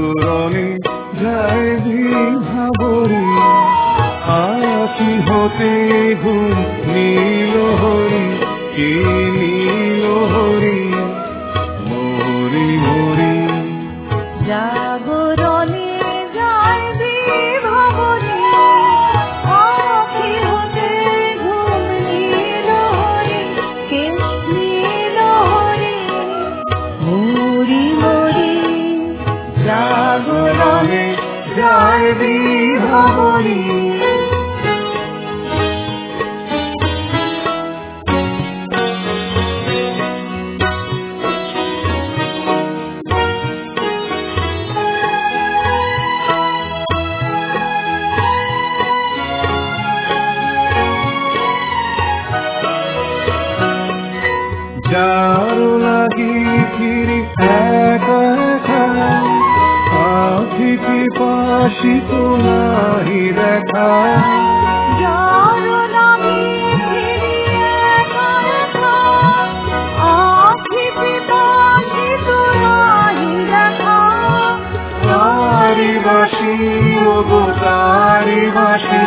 জাগরণে যায় বিভাবরী আখি হতে ঘুম নীল হরি কে নীল হরি মরি মরি জাগরণে যায় বিভাবরী আখি হতে ঘুম নীল হরি কে নীল হরি মরি মরি জাগরণে যায় বিভাবরী যার লাগি ফিরি একা একা আখি পিপাসিত নাহি দেখা যার লাগি ফিরি একা একা আখি পিপাসিত নাহি দেখা তারি বাসি ওগো তারি বাসি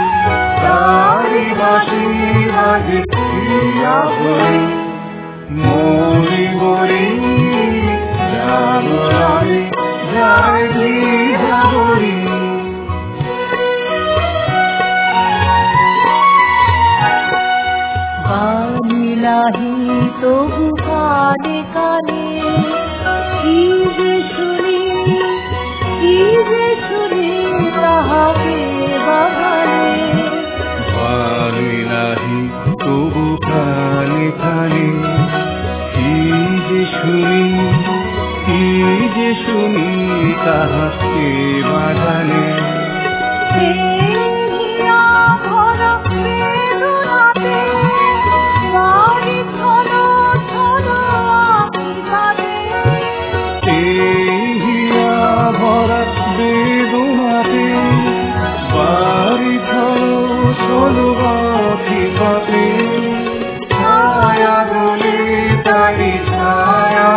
বাজে প্রিয়া হরি মরি মরি জাগরণে যায় বিভাবরী বানিলাহি তবু কানে কানে কি যে শুনি তাহাকে বাগানে বানিলাহি তবু কানে কানে কি যে শুনি তাহাকে বাগানে দেহিয়া ভরা বেদনাতে বাড়ি ছল ছল আঁখি কাঁদে হিয়া ভরা বেদনাতে বাড়ি চলো আখি পাতে ছায়া দোলে তারি ছায়া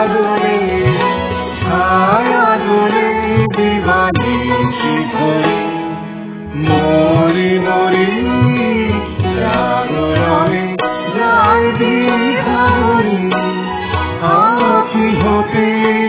দোলে দিবানি শিখরে মরি মরি জাগরণে যায় বিভাবরী আখি হতে